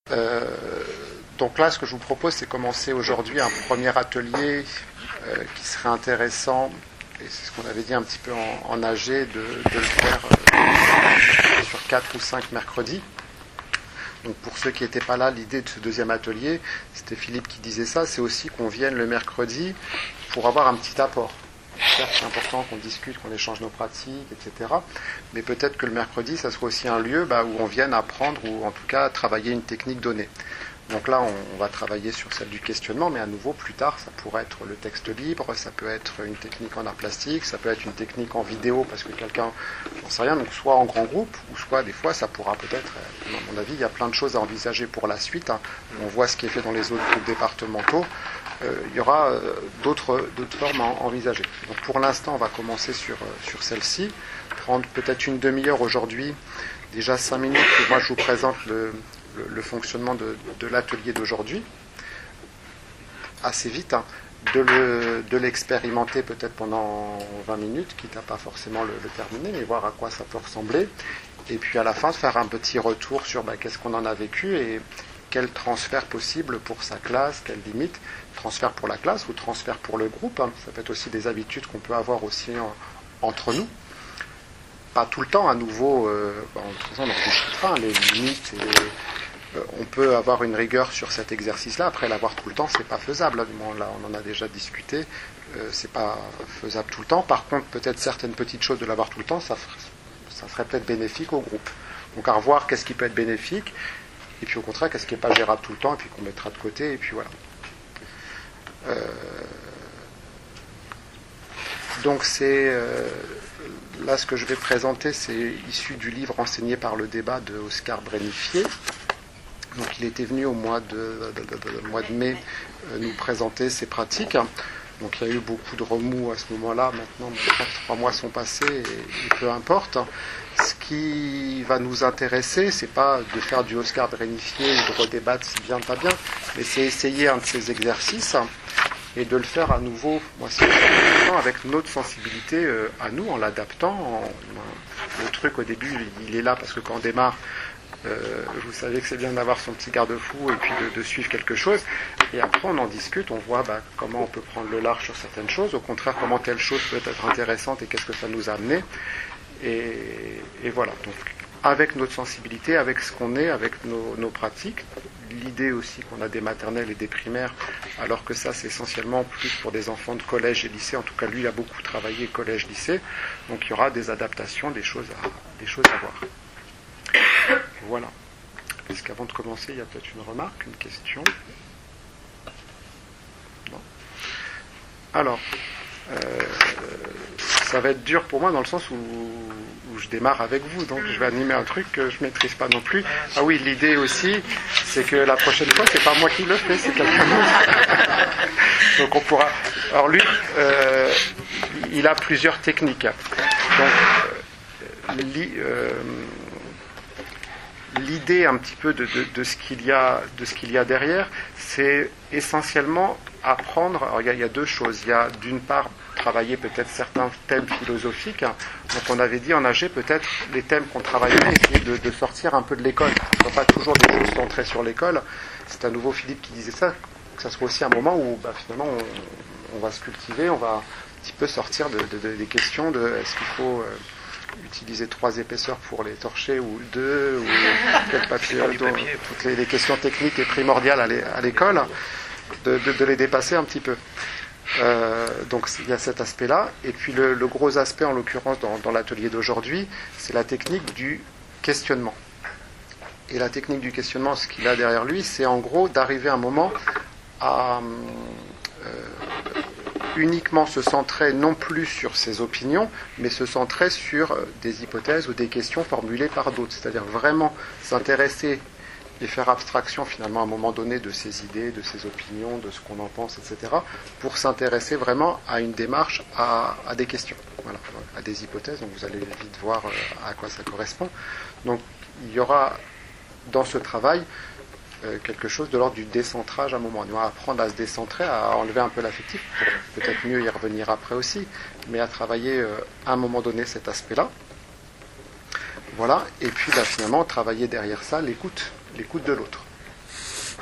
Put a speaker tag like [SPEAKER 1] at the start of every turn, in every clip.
[SPEAKER 1] Euh, donc là, ce que je vous propose, c'est commencer aujourd'hui un premier atelier qui serait intéressant, et c'est ce qu'on avait dit un petit peu en AG, de le faire sur 4 ou 5 mercredis. Donc pour ceux qui n'étaient pas là, l'idée de ce deuxième atelier, c'était Philippe qui disait ça, c'est aussi qu'on vienne le mercredi pour avoir un petit apport. Certes, c'est important qu'on discute, qu'on échange nos pratiques, etc. Mais peut-être que le mercredi, ça soit aussi un lieu où on vienne apprendre ou en tout cas travailler une technique donnée. Donc là, on va travailler sur celle du questionnement, mais à nouveau, plus tard, ça pourrait être le texte libre, ça peut être une technique en art plastique, ça peut être une technique en vidéo, parce que quelqu'un, j'en sais rien, donc soit en grand groupe, ou soit des fois, ça pourra peut-être, à mon avis, il y a plein de choses à envisager pour la suite. On voit ce qui est fait dans les autres groupes départementaux. Il y aura d'autres formes à envisager. Donc pour l'instant, on va commencer sur celle-ci, prendre peut-être une demi-heure aujourd'hui, déjà 5 minutes, et moi je vous présente le fonctionnement de l'atelier d'aujourd'hui, assez vite, de l'expérimenter peut-être pendant 20 minutes, quitte à pas forcément le terminer, mais voir à quoi ça peut ressembler, et puis à la fin de faire un petit retour sur qu'est-ce qu'on en a vécu et quel transfert possible pour sa classe, quelle limite, transfert pour la classe ou transfert pour le groupe, ça peut être aussi des habitudes qu'on peut avoir aussi entre nous. Pas tout le temps, à nouveau, de toute façon on en discutera, les limites, on peut avoir une rigueur sur cet exercice-là, après l'avoir tout le temps, c'est pas faisable, là on en a déjà discuté, c'est pas faisable tout le temps, par contre peut-être certaines petites choses de l'avoir tout le temps, ça serait peut-être bénéfique au groupe. Donc à revoir qu'est-ce qui peut être bénéfique, et puis au contraire, qu'est-ce qui n'est pas gérable tout le temps, et puis qu'on mettra de côté, et puis voilà. Donc c'est... là, ce que je vais présenter, c'est issu du livre enseigné par le débat de Oscar Brénifier. Donc il était venu au mois de mai nous présenter ses pratiques. Donc il y a eu beaucoup de remous à ce moment-là. Maintenant, 3 mois sont passés, et peu importe. Ce qui va nous intéresser, c'est pas de faire du Oscar Brénifier ou de redébattre si bien, pas bien, mais c'est essayer un de ces exercices et de le faire à nouveau, moi c'est avec notre sensibilité à nous, en l'adaptant. Le truc au début, il est là parce que quand on démarre, vous savez que c'est bien d'avoir son petit garde-fou et puis de suivre quelque chose. Et après, on en discute, on voit comment on peut prendre le large sur certaines choses, au contraire, comment telle chose peut être intéressante et qu'est-ce que ça nous a amené. Et voilà, donc avec notre sensibilité, avec ce qu'on est, avec nos pratiques, l'idée aussi qu'on a des maternelles et des primaires, alors que ça c'est essentiellement plus pour des enfants de collège et lycée, en tout cas lui il a beaucoup travaillé collège-lycée, donc il y aura des adaptations, des choses à voir. Voilà. Est-ce qu'avant de commencer, il y a peut-être une remarque, une question? Non. Alors, ça va être dur pour moi dans le sens où je démarre avec vous, donc je vais animer un truc que je maîtrise pas non plus. Ah oui, l'idée aussi, c'est que la prochaine fois, c'est pas moi qui le fais, c'est quelqu'un d'autre. Donc on pourra. Alors lui, il a plusieurs techniques. Donc l'idée un petit peu de ce qu'il y a derrière, c'est essentiellement apprendre. Alors il y a 2 choses. Il y a d'une part travailler peut-être certains thèmes philosophiques. Donc on avait dit en AG peut-être les thèmes qu'on travaillait, essayer de sortir un peu de l'école. Ce ne soit pas toujours des choses centrées sur l'école. C'est à nouveau Philippe qui disait ça, que ça soit aussi un moment où finalement on va se cultiver, on va un petit peu sortir des questions de est-ce qu'il faut utiliser 3 épaisseurs pour les torcher ou 2 ou quel papier, toutes les questions techniques et primordiales à l'école, de les dépasser un petit peu. Donc il y a cet aspect-là, et puis le gros aspect en l'occurrence dans l'atelier d'aujourd'hui, c'est la technique du questionnement. Et la technique du questionnement, ce qu'il a derrière lui, c'est en gros d'arriver à un moment à uniquement se centrer non plus sur ses opinions, mais se centrer sur des hypothèses ou des questions formulées par d'autres, c'est-à-dire vraiment s'intéresser et faire abstraction finalement à un moment donné de ses idées, de ses opinions, de ce qu'on en pense, etc., pour s'intéresser vraiment à une démarche, à des questions, voilà, à des hypothèses. Donc vous allez vite voir à quoi ça correspond. Donc il y aura dans ce travail quelque chose de l'ordre du décentrage à un moment. On va apprendre à se décentrer, à enlever un peu l'affectif, pour peut-être mieux y revenir après aussi, mais à travailler à un moment donné cet aspect-là. Voilà, et puis finalement travailler derrière ça l'écoute de l'autre.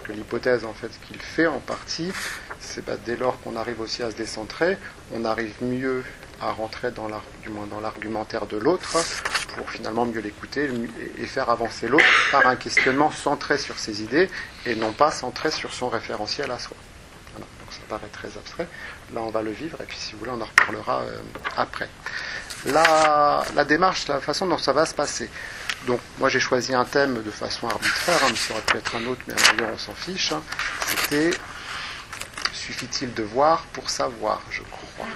[SPEAKER 1] que l'hypothèse, en fait, ce qu'il fait en partie, c'est dès lors qu'on arrive aussi à se décentrer, on arrive mieux à rentrer dans l'argumentaire de l'autre pour finalement mieux l'écouter et faire avancer l'autre par un questionnement centré sur ses idées et non pas centré sur son référentiel à soi. Voilà. Donc ça paraît très abstrait. Là, on va le vivre et puis si vous voulez, on en reparlera après. La démarche, la façon dont ça va se passer. Donc, moi, j'ai choisi un thème de façon arbitraire, mais ça aurait pu être un autre, mais d'ailleurs, on s'en fiche. C'était « Suffit-il de voir pour savoir ?» je crois.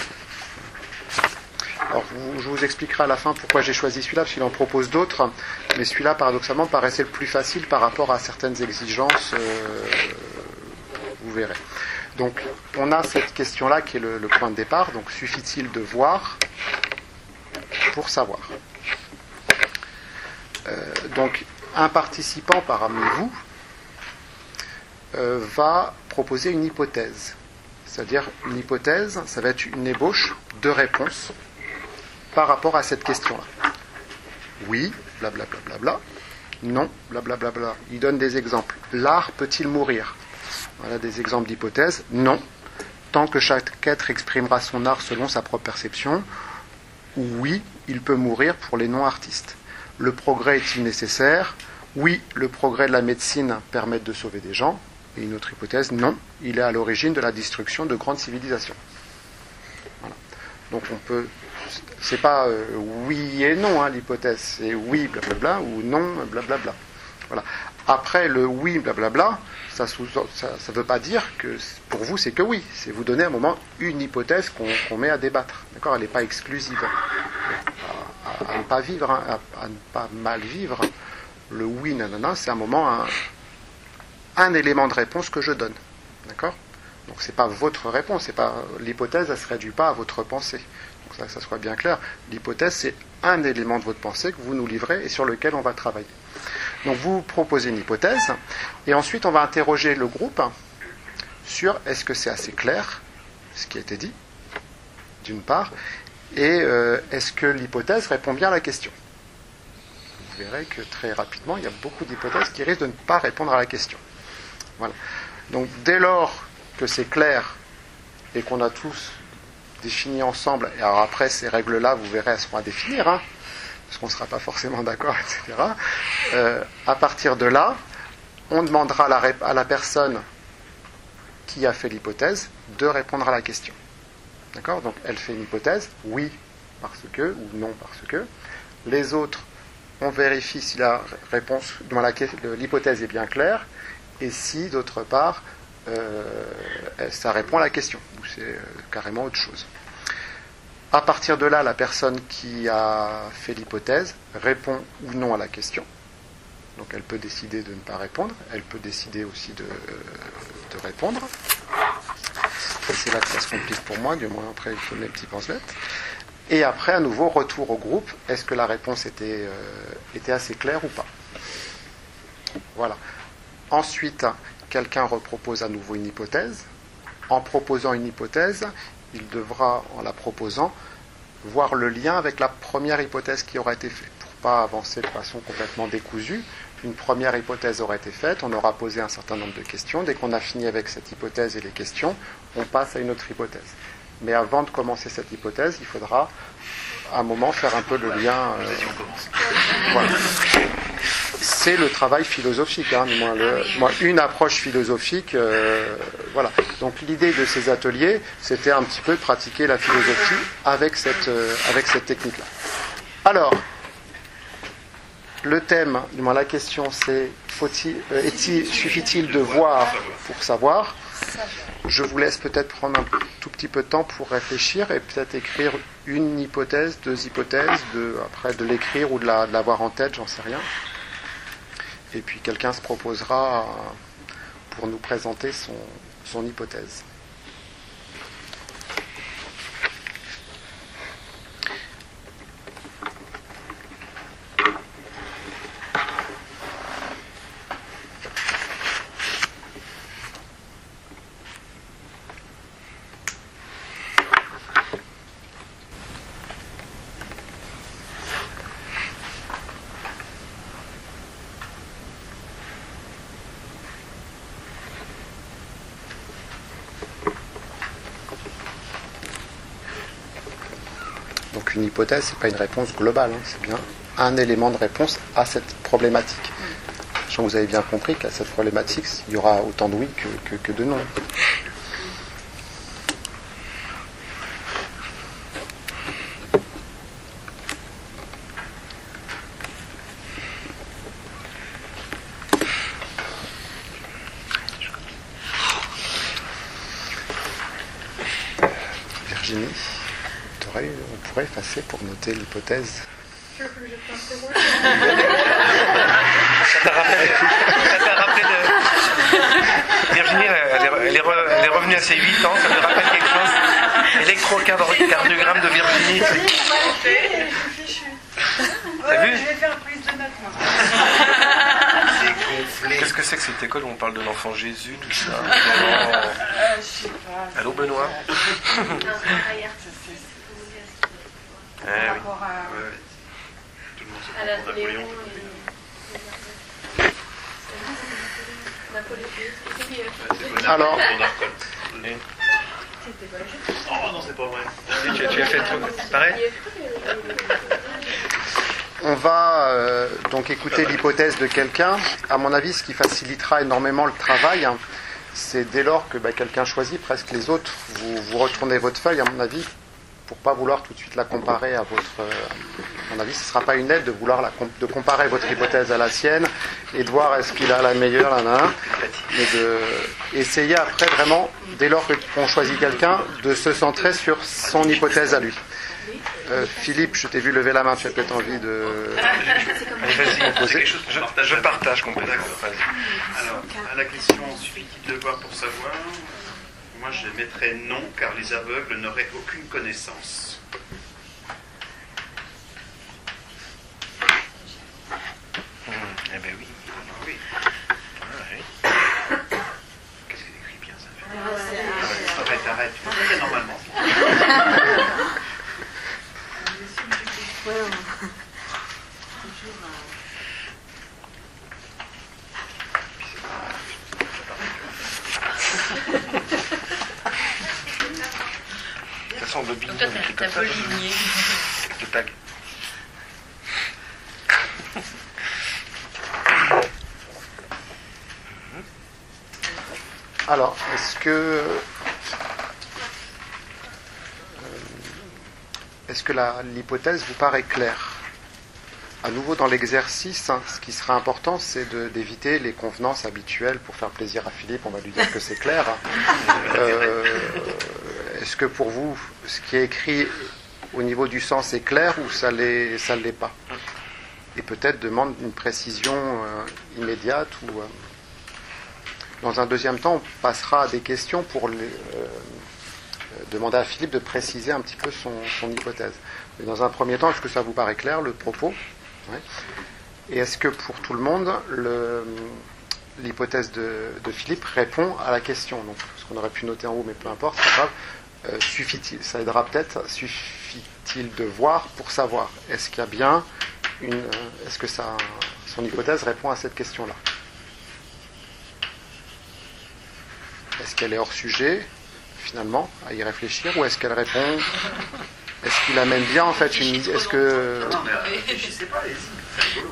[SPEAKER 1] Alors, je vous expliquerai à la fin pourquoi j'ai choisi celui-là, parce qu'il en propose d'autres, mais celui-là, paradoxalement, paraissait le plus facile par rapport à certaines exigences, vous verrez. Donc, on a cette question-là qui est le point de départ, donc suffit-il de voir pour savoir. Donc, un participant parmi vous va proposer une hypothèse. C'est-à-dire, une hypothèse, ça va être une ébauche de réponse par rapport à cette question-là. Oui, blablabla, bla, bla, bla. Non, blablabla. Bla, bla. Il donne des exemples. L'art peut-il mourir ? Voilà des exemples d'hypothèses. Non. Tant que chaque être exprimera son art selon sa propre perception, oui, il peut mourir pour les non-artistes. Le progrès est-il nécessaire ? Oui, le progrès de la médecine permet de sauver des gens. Et une autre hypothèse, non, il est à l'origine de la destruction de grandes civilisations. Voilà. Donc on peut... C'est pas oui et non, l'hypothèse. C'est oui, blablabla, ou non, blablabla. Voilà. Après, le oui, blablabla, ça ne veut pas dire que pour vous, c'est que oui. C'est vous donner à un moment une hypothèse qu'on met à débattre. D'accord ? Elle n'est pas exclusive. À ne pas vivre, à ne pas mal vivre. Le oui, nanana, c'est un moment, un élément de réponse que je donne. D'accord ? Donc c'est pas votre réponse, c'est pas l'hypothèse, elle ne se réduit pas à votre pensée. Donc que ça soit bien clair, l'hypothèse c'est un élément de votre pensée que vous nous livrez et sur lequel on va travailler. Donc vous proposez une hypothèse et ensuite on va interroger le groupe sur est-ce que c'est assez clair ce qui a été dit, d'une part, et est-ce que l'hypothèse répond bien à la question. Vous verrez que très rapidement il y a beaucoup d'hypothèses qui risquent de ne pas répondre à la question. Voilà. Donc dès lors que c'est clair et qu'on a tous défini ensemble, et alors après ces règles-là, vous verrez, elles seront à définir, parce qu'on ne sera pas forcément d'accord, etc. À partir de là, on demandera à la personne qui a fait l'hypothèse de répondre à la question. D'accord ? Donc elle fait une hypothèse, oui parce que, ou non parce que. Les autres, on vérifie si la réponse, l'hypothèse est bien claire, et si, d'autre part, ça répond à la question, ou c'est carrément autre chose. À partir de là, la personne qui a fait l'hypothèse répond ou non à la question. Donc elle peut décider de ne pas répondre, elle peut décider aussi de répondre. Et c'est là que ça se complique pour moi, du moins après il faut mes petits penselettes. Et après, à nouveau, retour au groupe, est-ce que la réponse était assez claire ou pas ? Voilà. Ensuite, quelqu'un repropose à nouveau une hypothèse. En proposant une hypothèse, il devra, en la proposant, voir le lien avec la première hypothèse qui aura été faite. Pour ne pas avancer de façon complètement décousue, une première hypothèse aura été faite, on aura posé un certain nombre de questions. Dès qu'on a fini avec cette hypothèse et les questions, on passe à une autre hypothèse. Mais avant de commencer cette hypothèse, il faudra, à un moment, faire un peu le lien. Voilà. C'est le travail philosophique. Une approche philosophique. Voilà. Donc l'idée de ces ateliers, c'était un petit peu de pratiquer la philosophie avec cette technique-là. Alors, le thème, la question, c'est suffit-il de voir pour savoir ? Je vous laisse peut-être prendre un tout petit peu de temps pour réfléchir et peut-être écrire une hypothèse, deux hypothèses, après de l'écrire ou de l'avoir en tête, j'en sais rien. Et puis quelqu'un se proposera pour nous présenter son hypothèse. une hypothèse, c'est pas une réponse globale, hein, c'est bien un élément de réponse à cette problématique. Je pense que vous avez bien compris qu'à cette problématique, il y aura autant de oui que de non. Virginie, on pourrait effacer pour noter l'hypothèse.
[SPEAKER 2] Ça t'a rappelé de... Virginie, elle est revenue à ses 8 ans, ça me rappelle quelque chose. Électrocardiogramme de Virginie. T'as vu ?
[SPEAKER 3] Je vais faire prise de notes, moi.
[SPEAKER 2] Qu'est-ce que c'est que cette école où on parle de l'enfant Jésus, tout ça?
[SPEAKER 3] Je sais pas.
[SPEAKER 2] Allô, Benoît?
[SPEAKER 3] Par rapport à...
[SPEAKER 4] Tout le monde se prend pour Napoléon.
[SPEAKER 1] Alors,
[SPEAKER 4] oh non, c'est pas vrai.
[SPEAKER 2] Tu as fait tout pareil?
[SPEAKER 1] on va donc écouter l'hypothèse de quelqu'un. À mon avis, ce qui facilitera énormément le travail, hein, c'est dès lors que quelqu'un choisit presque les autres, vous retournez votre feuille, à mon avis, pour pas vouloir tout de suite la comparer à votre... à mon avis, ce ne sera pas une aide de vouloir de comparer votre hypothèse à la sienne et de voir est-ce qu'il a la meilleure, mais de essayer après vraiment, dès lors qu'on choisit quelqu'un, de se centrer sur son hypothèse à lui. Philippe, je t'ai vu lever la main, tu as peut-être envie de...
[SPEAKER 2] Allez, vas-y, je partage complètement.
[SPEAKER 4] Alors, à la question suffit-il de voir pour savoir, moi je mettrais non, car les aveugles n'auraient aucune connaissance.
[SPEAKER 2] Eh ben oui.
[SPEAKER 4] Oui.
[SPEAKER 2] Ouais.
[SPEAKER 4] Qu'est-ce qu'il écrit bien ça? Arrête, tu fais normalement.
[SPEAKER 2] De toute façon, le bilan,
[SPEAKER 5] Donc toi, t'as un peu ligné.
[SPEAKER 2] le tag.
[SPEAKER 1] Alors, est-ce que l'hypothèse vous paraît claire? À nouveau, dans l'exercice, hein, ce qui sera important, c'est d'éviter les convenances habituelles pour faire plaisir à Philippe. On va lui dire que c'est clair. Est-ce que pour vous, ce qui est écrit au niveau du sens est clair ou ça l'est pas? Et peut-être demande une précision immédiate ou... Dans un deuxième temps, on passera à des questions pour demander à Philippe de préciser un petit peu son hypothèse. Mais dans un premier temps, est-ce que ça vous paraît clair, le propos? Ouais. Et est-ce que pour tout le monde, l'hypothèse de Philippe répond à la question? Donc, ce qu'on aurait pu noter en haut, mais peu importe, c'est pas grave. Suffit-il, ça aidera peut-être, suffit-il de voir pour savoir? Est-ce qu'il y a bien est-ce que son hypothèse répond à cette question-là? Est-ce qu'elle est hors sujet, finalement, à y réfléchir, ou est-ce qu'elle répond... Est-ce qu'il amène bien, en fait, une... Est-ce que...
[SPEAKER 4] Non, mais réfléchissez pas, allez-y, c'est rigolo.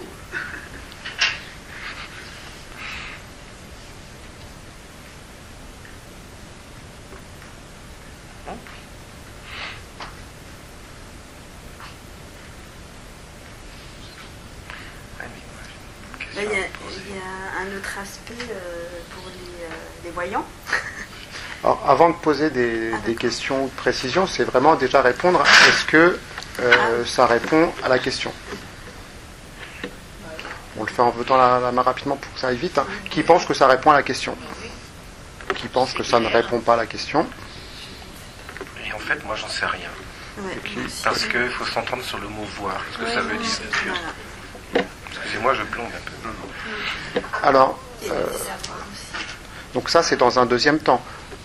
[SPEAKER 3] Il y a un autre aspect pour les voyants.
[SPEAKER 1] Alors, avant de poser des questions ou de précision, c'est vraiment déjà répondre, est-ce que ça répond à la question? On le fait en votant la main rapidement pour que ça aille vite. Hein. Qui pense que ça répond à la question? Qui pense que ça ne répond pas à la question?
[SPEAKER 2] Et en fait, moi, j'en sais rien.
[SPEAKER 3] Ouais,
[SPEAKER 2] Parce qu'il faut s'entendre sur le mot voir, ce que ça veut dire.
[SPEAKER 3] Voilà.
[SPEAKER 2] Excusez-moi, je plombe un peu.
[SPEAKER 1] Alors, donc ça, c'est dans un deuxième temps.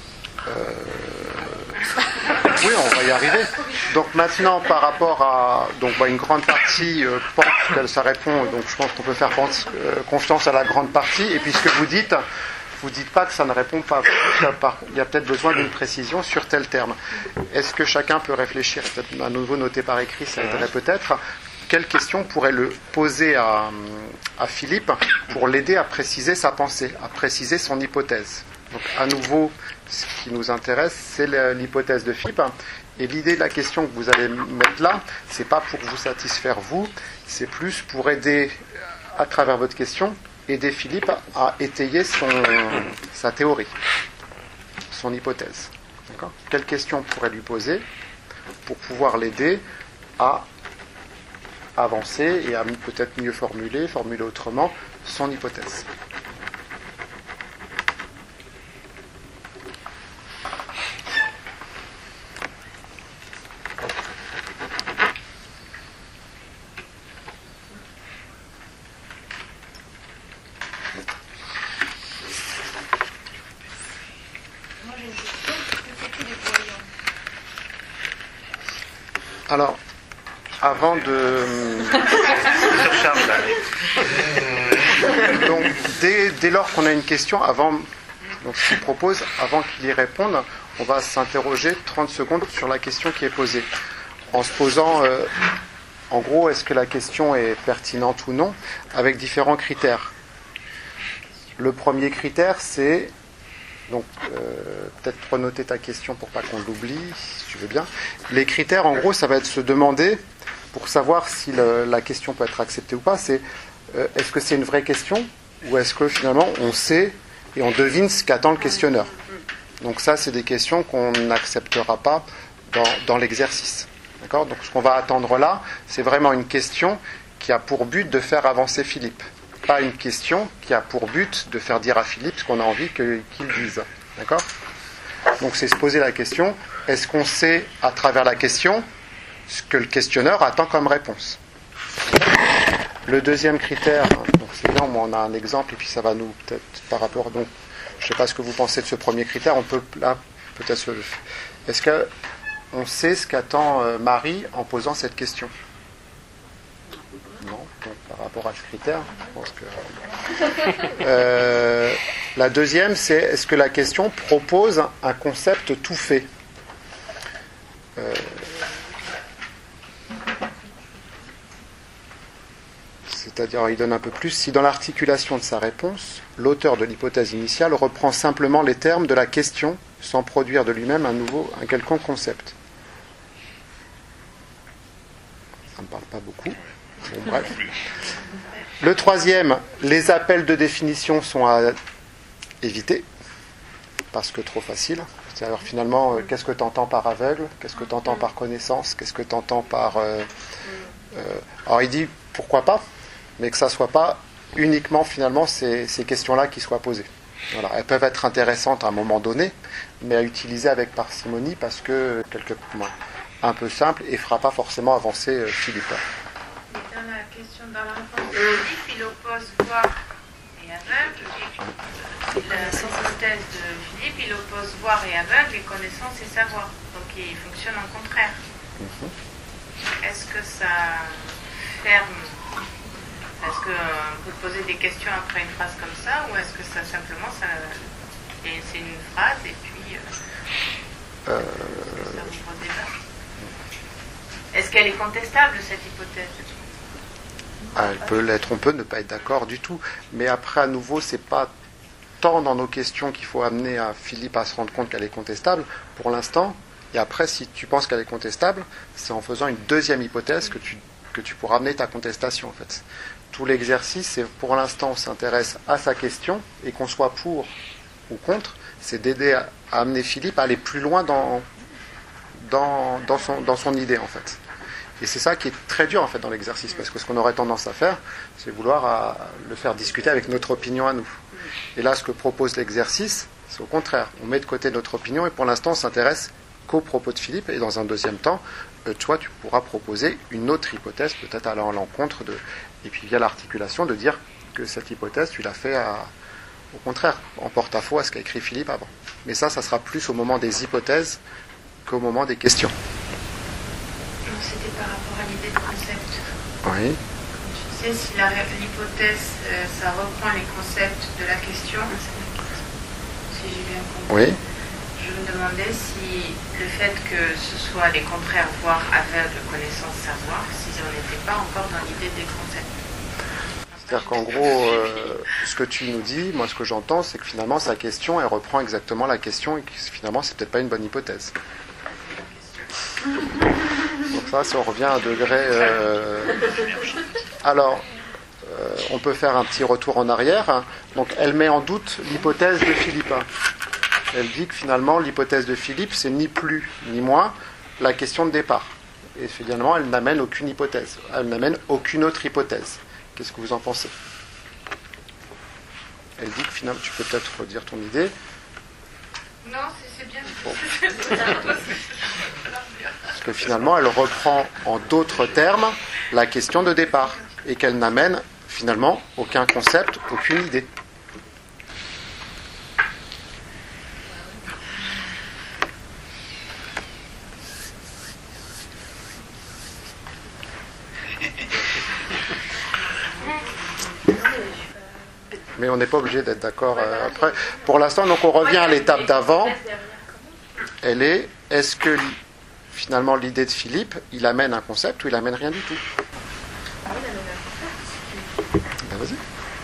[SPEAKER 1] Oui, on va y arriver. Donc maintenant, par rapport à une grande partie pense que ça répond, donc je pense qu'on peut faire confiance à la grande partie. Et puis ce que vous dites pas que ça ne répond pas. il y a peut-être besoin d'une précision sur tel terme. Est-ce que chacun peut réfléchir, peut-être à nouveau noter par écrit, ça aiderait peut-être. Quelle question pourrait le poser à Philippe pour l'aider à préciser sa pensée, à préciser son hypothèse? Donc à nouveau, ce qui nous intéresse, c'est l'hypothèse de Philippe. Et l'idée de la question que vous allez mettre là, c'est pas pour vous satisfaire vous, c'est plus pour aider, à travers votre question, aider Philippe à étayer sa théorie, son hypothèse. D'accord ? Quelle question on pourrait lui poser pour pouvoir l'aider à avancer et à peut-être mieux formuler autrement son hypothèse. Alors, avant de... Donc, dès lors qu'on a une question, donc ce qu'il propose, avant qu'il y réponde, on va s'interroger 30 secondes sur la question qui est posée. En se posant, en gros, est-ce que la question est pertinente ou non, avec différents critères. Le premier critère, c'est... Donc, peut-être renoter ta question pour pas qu'on l'oublie, si tu veux bien. Les critères, en gros, ça va être se demander, pour savoir si la question peut être acceptée ou pas, c'est est-ce que c'est une vraie question ou est-ce que finalement on sait et on devine ce qu'attend le questionneur. Donc ça, c'est des questions qu'on n'acceptera pas dans l'exercice. D'accord ? Donc ce qu'on va attendre là, c'est vraiment une question qui a pour but de faire avancer Philippe. Pas une question qui a pour but de faire dire à Philippe ce qu'on a envie qu'il dise. D'accord ? Donc c'est se poser la question, est-ce qu'on sait à travers la question ce que le questionneur attend comme réponse? Le deuxième critère, donc c'est bien, on a un exemple et puis ça va nous peut-être par rapport, donc je ne sais pas ce que vous pensez de ce premier critère, on peut là peut-être est-ce qu'on sait ce qu'attend Marie en posant cette question? Non, donc par rapport à ce critère, je pense que... la deuxième, c'est est-ce que la question propose un concept tout fait? C'est-à-dire, il donne un peu plus, si dans l'articulation de sa réponse, l'auteur de l'hypothèse initiale reprend simplement les termes de la question sans produire de lui-même un quelconque concept. Ça ne me parle pas beaucoup. Bon, bref. Le troisième, les appels de définition sont à éviter, parce que trop facile. Alors finalement, qu'est-ce que tu entends par aveugle? Qu'est-ce que tu entends par connaissance? Qu'est-ce que tu entends par... Alors il dit, pourquoi pas, mais que ça ne soit pas uniquement finalement ces questions-là qui soient posées. Voilà. Elles peuvent être intéressantes à un moment donné, mais à utiliser avec parcimonie, parce que un peu simple et ne fera pas forcément avancer Philippe.
[SPEAKER 5] Dans la question, dans la réponse de Philippe, il oppose voir et aveugle. L'hypothèse de Philippe, il oppose voir et aveugle et connaissance et savoir. Donc il fonctionne en contraire. Est-ce que ça ferme? Est-ce qu'on peut poser des questions après une phrase comme ça, ou est-ce que ça simplement c'est une phrase et puis ça ouvre au débat? Est-ce qu'elle est contestable, cette hypothèse?
[SPEAKER 1] Elle peut l'être, on peut ne pas être d'accord du tout, mais après à nouveau c'est pas tant dans nos questions qu'il faut amener à Philippe à se rendre compte qu'elle est contestable pour l'instant, et après si tu penses qu'elle est contestable, c'est en faisant une deuxième hypothèse que tu pourras amener ta contestation en fait. Tout l'exercice, c'est pour l'instant on s'intéresse à sa question, et qu'on soit pour ou contre, c'est d'aider à amener Philippe à aller plus loin dans son idée en fait. Et c'est ça qui est très dur en fait dans l'exercice, parce que ce qu'on aurait tendance à faire, c'est vouloir le faire discuter avec notre opinion à nous. Et là, ce que propose l'exercice, c'est au contraire. On met de côté notre opinion et pour l'instant, on s'intéresse qu'aux propos de Philippe. Et dans un deuxième temps, toi, tu pourras proposer une autre hypothèse, peut-être allant à l'encontre de... Et puis via l'articulation, de dire que cette hypothèse, tu l'as fait au contraire, en porte-à-faux à ce qu'a écrit Philippe avant. Mais ça sera plus au moment des hypothèses qu'au moment des questions.
[SPEAKER 5] C'était par rapport à l'idée de concept.
[SPEAKER 1] Oui.
[SPEAKER 5] Tu sais, si l'hypothèse, ça reprend les concepts de la question, si j'ai bien compris.
[SPEAKER 1] Oui.
[SPEAKER 5] Je me demandais si le fait que ce soit les contraires, voire aveugle, connaissance, savoir, si on n'était pas encore dans l'idée des concepts.
[SPEAKER 1] C'est-à-dire qu'en gros, ce que tu nous dis, moi ce que j'entends, c'est que finalement sa question, elle reprend exactement la question et que finalement c'est peut-être pas une bonne hypothèse. Donc ça on revient à un degré... Alors, on peut faire un petit retour en arrière. Donc elle met en doute l'hypothèse de Philippe. Elle dit que finalement l'hypothèse de Philippe, c'est ni plus ni moins la question de départ. Et finalement, elle n'amène aucune hypothèse. Elle n'amène aucune autre hypothèse. Qu'est-ce que vous en pensez ? Elle dit que finalement, tu peux peut-être redire ton idée.
[SPEAKER 5] Non, c'est bien.
[SPEAKER 1] Bon. Parce que finalement, elle reprend en d'autres termes la question de départ et qu'elle n'amène finalement aucun concept, aucune idée. Mais on n'est pas obligé d'être d'accord après. Pour l'instant, donc on revient à l'étape d'avant. Elle est, est-ce que finalement l'idée de Philippe, il amène un concept ou il amène rien du tout ? Ben, vas-y.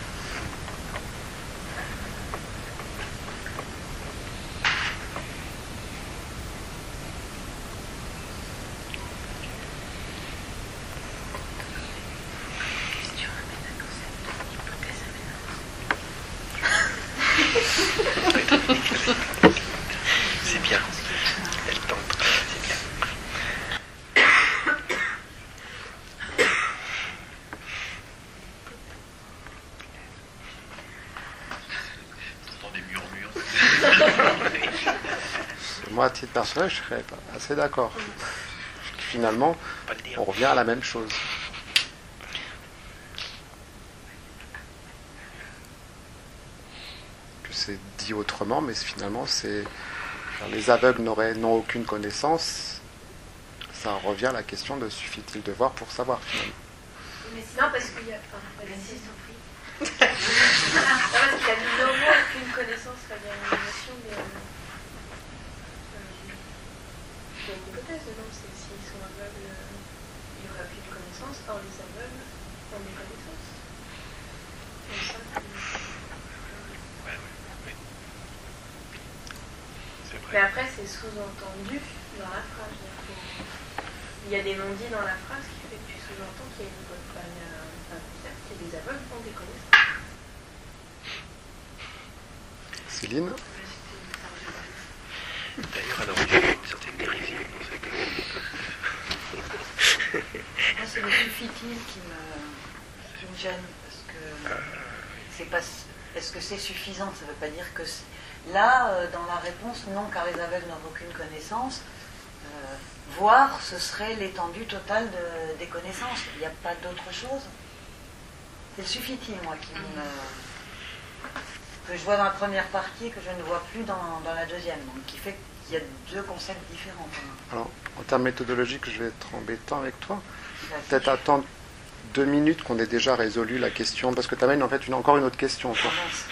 [SPEAKER 2] C'est bien. Elle tente. C'est bien. T'entends des murmures.
[SPEAKER 1] Moi, à titre personnel, je serais pas assez d'accord. Finalement, on revient à la même chose. Que c'est dit autrement, mais finalement, c'est les aveugles n'ont aucune connaissance. Ça revient à la question de suffit-il de voir pour savoir finalement.
[SPEAKER 3] Mais sinon, parce qu'il y a. Vas-y, s'en prie. Parce qu'il y a n'auront aucune connaissance, il y a une émotion, mais. Il y a une hypothèse dedans, c'est que s'ils sont aveugles, il n'y aura plus de connaissance. Or, les aveugles ont des connaissances. C'est ça que. Mais après, c'est sous-entendu dans la phrase. Il y a des non-dits dans la phrase qui fait que tu sous-entends qu'il y a un concept, que les aveugles ont des connaissances.
[SPEAKER 1] Céline ?
[SPEAKER 2] D'ailleurs, à l'origine, il y a une certaine dérive dans cette...
[SPEAKER 6] Moi, c'est le suffit-il qui me gêne, parce que c'est pas... Est-ce que c'est suffisant ? Ça ne veut pas dire que... Là, dans la réponse, non, car les aveugles n'ont aucune connaissance. Voir, ce serait l'étendue totale des connaissances. Il n'y a pas d'autre chose. C'est le suffit-il, moi, que je vois dans la première partie et que je ne vois plus dans la deuxième. Donc, qui fait qu'il y a deux concepts différents.
[SPEAKER 1] Alors, en termes méthodologiques, je vais être embêtant avec toi. Peut-être attendre 2 minutes qu'on ait déjà résolu la question, parce que tu amènes en fait encore une autre question. Toi.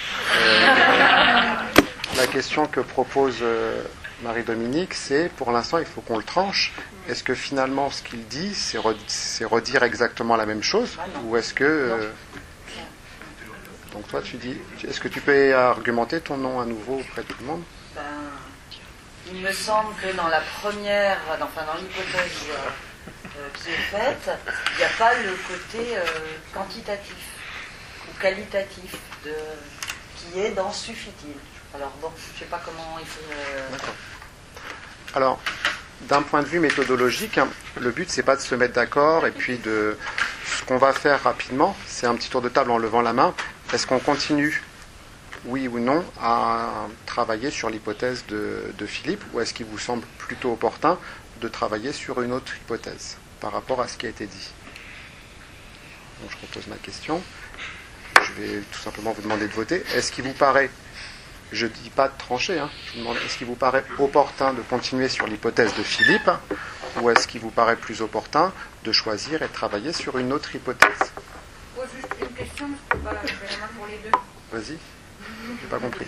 [SPEAKER 1] La question que propose Marie-Dominique, c'est, pour l'instant, il faut qu'on le tranche. Est-ce que finalement, ce qu'il dit, c'est redire exactement la même chose, ou est-ce que... Donc toi, tu dis... Est-ce que tu peux argumenter ton nom à nouveau auprès de tout le monde ?
[SPEAKER 6] Il me semble que dans la première, dans l'hypothèse qui est faite, il n'y a pas le côté quantitatif ou qualitatif qui est dans suffit-il. Alors bon, je ne sais pas comment il faut...
[SPEAKER 1] D'accord. Alors, d'un point de vue méthodologique, le but, c'est pas de se mettre d'accord, et puis de... Ce qu'on va faire rapidement, c'est un petit tour de table en levant la main. Est-ce qu'on continue, oui ou non, à travailler sur l'hypothèse de Philippe, ou est-ce qu'il vous semble plutôt opportun de travailler sur une autre hypothèse par rapport à ce qui a été dit ? Donc je repose ma question. Je vais tout simplement vous demander de voter. Est-ce qu'il vous paraît... Je ne dis pas de trancher, je vous demande, est-ce qu'il vous paraît opportun de continuer sur l'hypothèse de Philippe, ou est-ce qu'il vous paraît plus opportun de choisir et de travailler sur une autre hypothèse ?
[SPEAKER 7] Juste une question, parce que c'est vraiment pour les deux.
[SPEAKER 1] Vas-y. J'ai pas compris.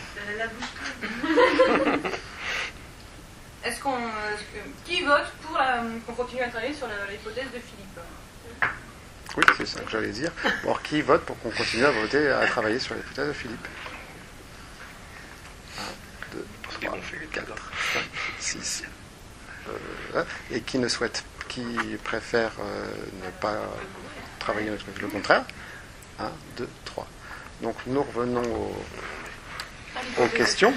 [SPEAKER 7] Qui vote pour qu'on continue à travailler sur l'hypothèse de Philippe?
[SPEAKER 1] Oui, c'est ça que j'allais dire. Alors, qui vote pour qu'on continue à travailler sur l'hypothèse de Philippe? 1, 2, 3, 4, 5, 6. Et qui préfère ne pas travailler le contraire? 1, 2, 3. Donc nous revenons aux questions.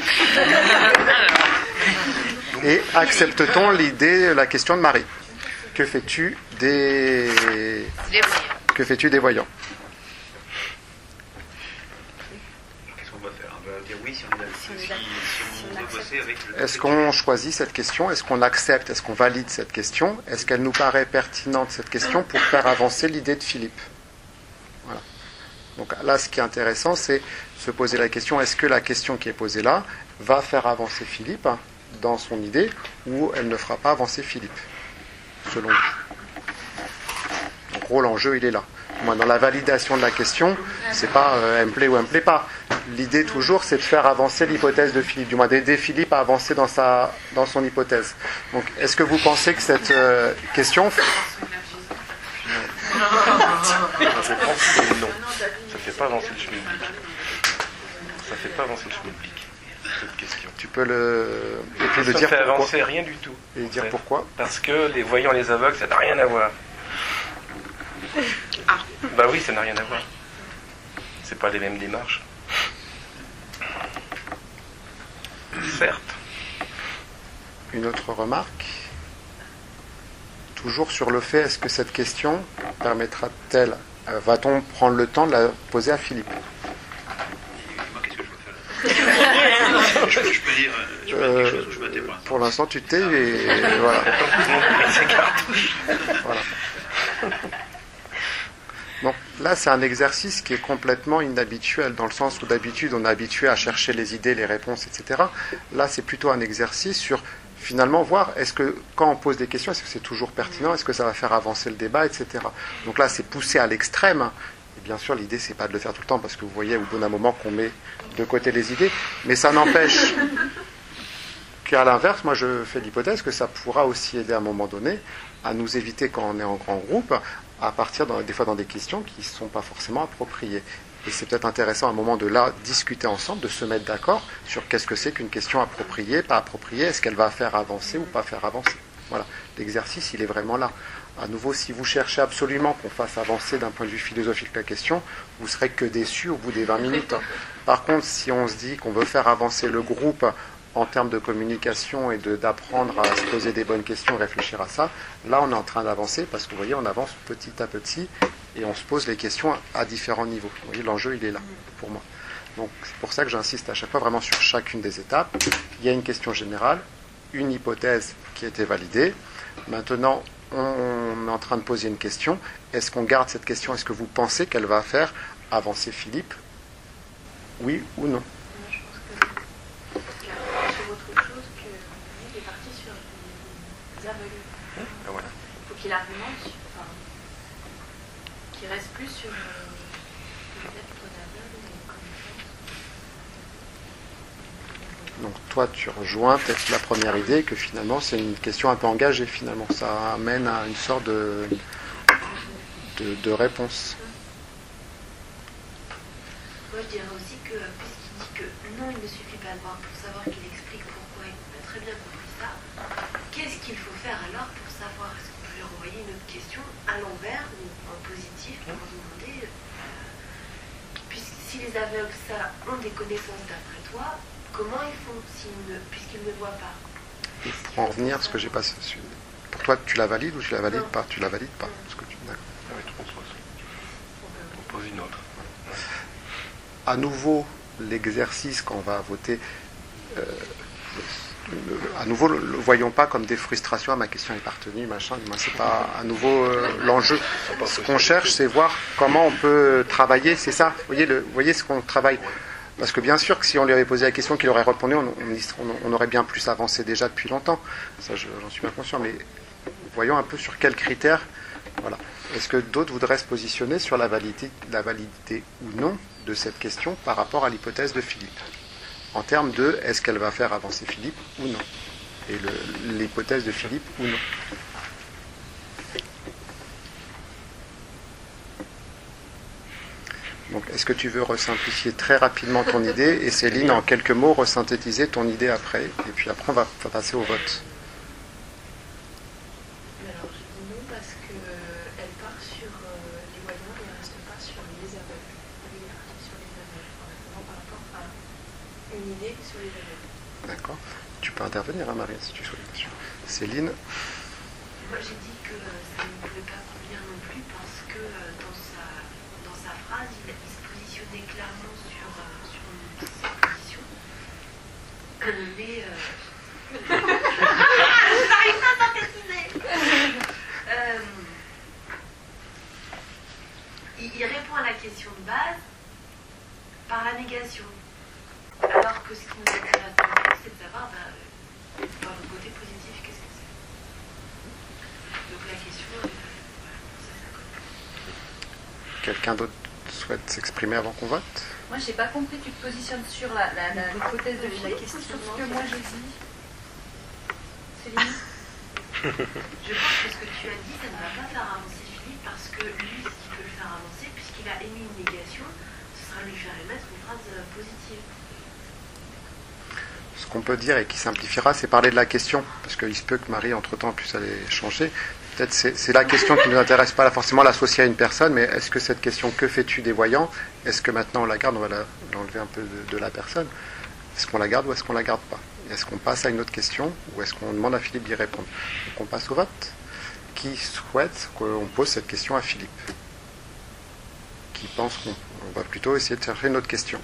[SPEAKER 1] Et accepte-t-on la question de Marie? Que fais-tu des voyants?
[SPEAKER 4] Qu'est-ce qu'on va faire? On va dire oui si on veut bosser avec le...
[SPEAKER 1] Est-ce qu'on choisit cette question? Est-ce qu'on accepte? Est-ce qu'on valide cette question? Est-ce qu'elle nous paraît pertinente, cette question, pour faire avancer l'idée de Philippe? Voilà. Donc là, ce qui est intéressant, c'est se poser la question, est-ce que la question qui est posée là va faire avancer Philippe dans son idée, ou elle ne fera pas avancer Philippe, selon vous? En gros, l'enjeu, il est là. Moi, dans la validation de la question, c'est pas elle me plaît ou elle me plaît pas. L'idée, toujours, c'est de faire avancer l'hypothèse de Philippe, du moins d'aider Philippe à avancer dans son hypothèse. Donc, est-ce que vous pensez que cette question...
[SPEAKER 2] Je pense que non. Ça ne fait pas avancer le schmilblick. Ça ne fait pas avancer le schmilblick, cette question.
[SPEAKER 1] Tu peux le... Et puis
[SPEAKER 2] Ça
[SPEAKER 1] le dire
[SPEAKER 2] fait
[SPEAKER 1] pourquoi.
[SPEAKER 2] avancer rien du tout.
[SPEAKER 1] Et dire pourquoi.
[SPEAKER 2] Parce que les voyants, les aveugles, ça n'a rien à voir. Bah oui, ça n'a rien à voir. C'est pas les mêmes démarches. Certes.
[SPEAKER 1] Une autre remarque, toujours sur le fait, est-ce que cette question permettra-t-elle, va-t-on prendre le temps de la poser à Philippe?
[SPEAKER 4] Moi, qu'est-ce que je veux faire? Je peux dire quelque chose ou je me tais pas?
[SPEAKER 1] Pour l'instant, tu t'es et voilà. Voilà. Donc là, c'est un exercice qui est complètement inhabituel, dans le sens où d'habitude, on est habitué à chercher les idées, les réponses, etc. Là, c'est plutôt un exercice sur, finalement, voir, est-ce que, quand on pose des questions, est-ce que c'est toujours pertinent, est-ce que ça va faire avancer le débat, etc. Donc là, c'est poussé à l'extrême. Et bien sûr, l'idée, c'est pas de le faire tout le temps, parce que vous voyez au bout d'un moment qu'on met de côté les idées, mais ça n'empêche qu'à l'inverse, moi, je fais l'hypothèse que ça pourra aussi aider à un moment donné à nous éviter, quand on est en grand groupe, à partir des fois dans des questions qui ne sont pas forcément appropriées. Et c'est peut-être intéressant à un moment de là discuter ensemble, de se mettre d'accord sur qu'est-ce que c'est qu'une question appropriée, pas appropriée, est-ce qu'elle va faire avancer ou pas faire avancer. Voilà, l'exercice il est vraiment là. À nouveau, si vous cherchez absolument qu'on fasse avancer d'un point de vue philosophique la question, vous serez que déçu au bout des 20 minutes. Par contre, si on se dit qu'on veut faire avancer le groupe en termes de communication et d'apprendre à se poser des bonnes questions, réfléchir à ça, là on est en train d'avancer parce que vous voyez on avance petit à petit et on se pose les questions à différents niveaux. Vous voyez l'enjeu il est là pour moi. Donc c'est pour ça que j'insiste à chaque fois vraiment sur chacune des étapes. Il y a une question générale, une hypothèse qui a été validée. Maintenant on est en train de poser une question. Est-ce qu'on garde cette question? Est-ce que vous pensez qu'elle va faire avancer Philippe? Oui ou non?
[SPEAKER 3] Qu'il argumente, enfin, qu'il reste plus sur peut-être aveugle et
[SPEAKER 1] Donc toi tu rejoins peut-être la première idée que finalement c'est une question un peu engagée finalement, ça amène à une sorte de réponse.
[SPEAKER 8] Moi je dirais aussi que puisqu'il dit que non il ne suffit pas de voir pour savoir qu'il explique pourquoi il a très bien compris ça, qu'est-ce qu'il faut faire alors pour savoir? Est-ce qu'on peut lui renvoyer une autre question à l'envers ou en positif pour leur demander puisque si les aveugles ça ont des connaissances d'après toi, comment ils font puisqu'ils ne voient pas?
[SPEAKER 1] Et pour en revenir à ce que j'ai pas su, pour toi tu la valides ou tu la valides pas? Tu la valides pas parce que
[SPEAKER 2] On pose une autre.
[SPEAKER 1] À nouveau l'exercice quand on va voter. À nouveau, ne le voyons pas comme des frustrations. Ma question est partenue, machin. C'est pas à nouveau l'enjeu. Ce qu'on cherche, c'est voir comment on peut travailler. C'est ça. Vous voyez ce qu'on travaille. Parce que bien sûr que si on lui avait posé la question, qu'il aurait répondu, on aurait bien plus avancé déjà depuis longtemps. Ça, j'en suis bien conscient. Mais voyons un peu sur quels critères. Voilà. Est-ce que d'autres voudraient se positionner sur la validité ou non de cette question par rapport à l'hypothèse de Philippe, en termes de est-ce qu'elle va faire avancer Philippe ou non, et l'hypothèse de Philippe ou non. Donc, est-ce que tu veux resimplifier très rapidement ton idée, et Céline, en quelques mots, resynthétiser ton idée après, et puis après on va passer au vote.
[SPEAKER 3] Alors, je dis non parce qu'elle part sur les voyants et elle ne reste pas sur les aveugles. Elle est partie sur les aveugles, par rapport à une idée sur les aveugles.
[SPEAKER 1] D'accord. Tu peux intervenir, hein, Marie, si tu souhaites. Céline.
[SPEAKER 8] Moi, j'ai dit que ça ne pouvait pas convenir non plus parce que dans sa phrase, il se positionnait clairement sur sa position. Mais j'arrive pas à synthétiser. Il répond à la question de base par la négation. Alors que ce qui nous intéresse vraiment, c'est de savoir par le côté positif, qu'est-ce que c'est. Donc la question,
[SPEAKER 1] Quelqu'un d'autre souhaite s'exprimer avant qu'on vote?
[SPEAKER 6] Moi, j'ai pas compris, tu te positionnes sur l'hypothèse de Philippe ou sur ce que moi j'ai dit? Céline?
[SPEAKER 8] je pense que ce que tu as dit, ça ne va pas faire avancer Philippe parce que lui, ce qui peut le faire avancer, puisqu'il a émis une négation, ce sera lui faire émettre une phrase positive.
[SPEAKER 1] Ce qu'on peut dire et qui simplifiera, c'est parler de la question, parce qu'il se peut que Marie, entre-temps, puisse aller changer. Peut-être c'est la question qui ne nous intéresse pas forcément l'associer à une personne, mais est-ce que cette question, que fais-tu des voyants, est-ce que maintenant on la garde, on va l'enlever un peu de la personne, est-ce qu'on la garde ou est-ce qu'on la garde pas? Est-ce qu'on passe à une autre question ou est-ce qu'on demande à Philippe d'y répondre? Donc on passe au vote. Qui souhaite qu'on pose cette question à Philippe? Qui pense qu'on va plutôt essayer de chercher une autre question?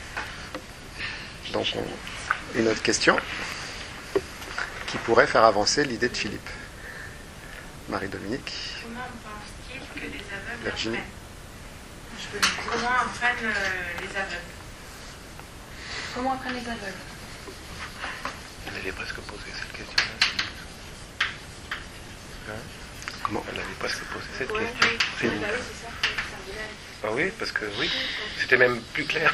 [SPEAKER 1] Donc une autre question qui pourrait faire avancer l'idée de Philippe. Marie-Dominique.
[SPEAKER 5] Comment pense-t-il que les aveugles
[SPEAKER 1] Virginie.
[SPEAKER 5] apprennent? Comment apprennent les aveugles?
[SPEAKER 6] Comment apprennent les aveugles?
[SPEAKER 2] Elle avait presque posé cette question-là. Hein?
[SPEAKER 1] Comment?
[SPEAKER 2] Elle avait presque posé cette
[SPEAKER 3] Ouais,
[SPEAKER 2] question.
[SPEAKER 3] oui, c'est ça, ça revient.
[SPEAKER 2] Ah oui, parce que oui, c'était même plus clair.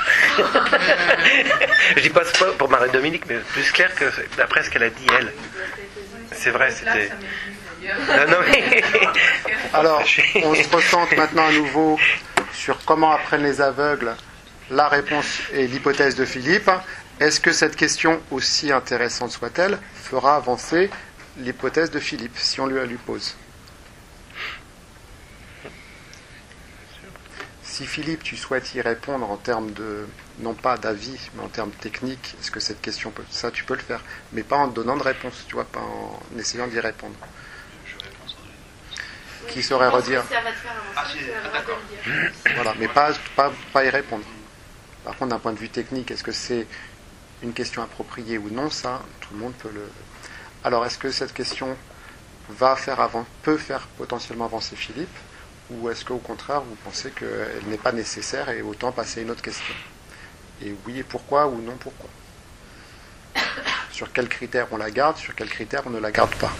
[SPEAKER 2] Je dis pas pour Marie-Dominique, mais plus clair que d'après ce qu'elle a dit elle. C'est vrai, c'était... Non, mais...
[SPEAKER 1] Alors, on se recentre maintenant à nouveau sur comment apprennent les aveugles. La réponse est l'hypothèse de Philippe. Est-ce que cette question, aussi intéressante soit-elle, fera avancer l'hypothèse de Philippe, si on lui pose? Si Philippe, tu souhaites y répondre en termes de, non pas d'avis, mais en termes techniques, est-ce que cette question peut, ça tu peux le faire, mais pas en donnant de réponse, tu vois, pas en essayant d'y répondre. Qui saurait redire?
[SPEAKER 3] Ça va te faire avancer, tu as le droit de le dire.
[SPEAKER 1] Voilà, mais pas y répondre. Par contre, d'un point de vue technique, est-ce que c'est une question appropriée ou non? Ça, tout le monde peut le... Alors, est-ce que cette question peut faire potentiellement avancer Philippe? Ou est-ce qu'au contraire, vous pensez qu'elle n'est pas nécessaire et autant passer à une autre question? Et oui, et pourquoi, ou non, pourquoi? Sur quels critères on la garde, sur quels critères on ne la garde pas?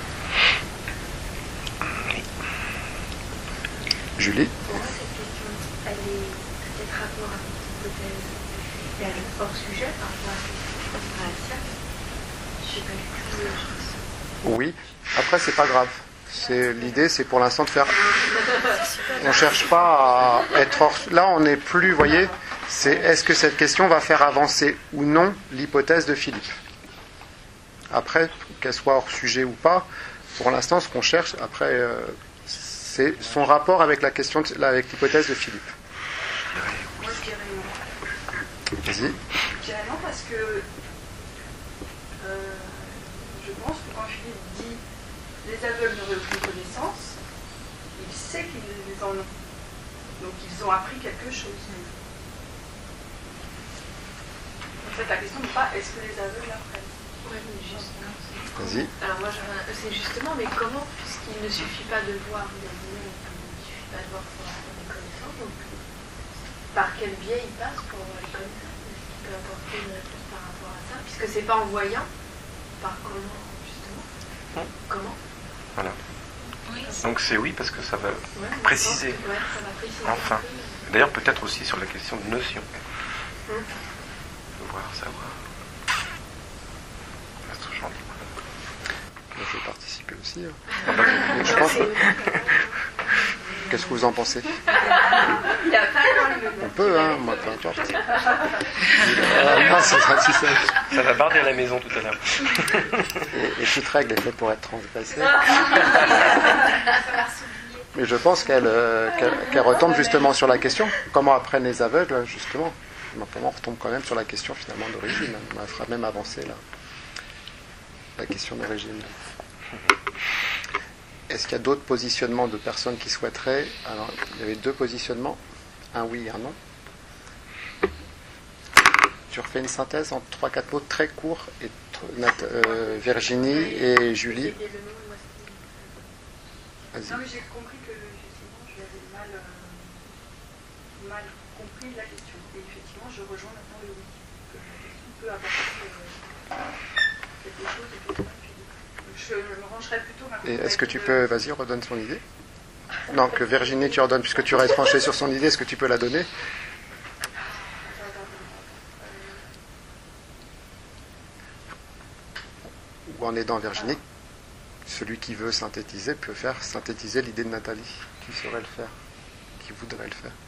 [SPEAKER 1] Julie?
[SPEAKER 3] Pour moi, cette question, elle est peut-être rapport avec l'hypothèse et elle est hors sujet par rapport à ce que je pense à la science. Je sais pas du tout.
[SPEAKER 1] Oui. Après, c'est pas grave. L'idée, c'est pour l'instant de faire... On cherche pas à être hors... Là, on n'est plus, vous voyez, c'est est-ce que cette question va faire avancer ou non l'hypothèse de Philippe? Après, qu'elle soit hors sujet ou pas, pour l'instant, ce qu'on cherche, après, c'est son rapport avec la question, avec l'hypothèse de Philippe.
[SPEAKER 7] Moi, je dirais non.
[SPEAKER 1] Vas-y.
[SPEAKER 7] Je dirais non parce que je pense que quand Philippe dit les aveugles n'auraient aucune connaissance, il sait qu'ils en ont. Donc ils ont appris quelque chose. En fait, la question n'est pas est-ce que les aveugles apprennent.
[SPEAKER 3] Ouais, mais justement.
[SPEAKER 1] Vas-y.
[SPEAKER 3] Alors moi, c'est justement, mais comment, puisqu'il ne suffit pas de voir, il a dit non, il ne suffit pas de voir pour avoir des connaissances, donc par quel biais il passe pour avoir les connaissances? Est-ce qu'il peut apporter une réponse par rapport à ça? Puisque c'est pas en voyant, par comment, justement? Comment?
[SPEAKER 2] Voilà.
[SPEAKER 5] Oui.
[SPEAKER 2] Donc c'est oui, parce que ça va préciser.
[SPEAKER 3] Ouais, ça va préciser.
[SPEAKER 2] Enfin. D'ailleurs, peut-être aussi sur la question de notion. Voir, savoir. C'est toujours libre.
[SPEAKER 1] Je vais participer aussi. Je pense. Qu'est-ce que vous en pensez? On peut, hein, moi, peu importe.
[SPEAKER 2] Ça va barder à la maison tout à l'heure.
[SPEAKER 1] Et toute règle est faite pour être transgressée. Mais je pense qu'elle retombe justement sur la question. Comment apprennent les aveugles, justement? Comment on retombe quand même sur la question finalement d'origine. On fera même avancer la question d'origine. Est-ce qu'il y a d'autres positionnements de personnes qui souhaiteraient? Alors, il y avait 2 positionnements, un oui et un non. Tu refais une synthèse en 3-4 mots très courts, et Virginie et Julie. Vas-y.
[SPEAKER 7] Non, mais j'ai compris que effectivement, je l'avais mal compris la question. Et effectivement, je rejoins maintenant le oui. Que la question peut apporter quelque chose, effectivement. Je me rangerai plutôt maintenant.
[SPEAKER 1] Et est-ce que tu peux, vas-y, redonne son idée? Non, que Virginie, tu redonnes, puisque tu restes tranché sur son idée, est-ce que tu peux la donner? Où en est dans Virginie? Celui qui veut synthétiser peut faire synthétiser l'idée de Nathalie. Qui saurait le faire? Qui voudrait le faire?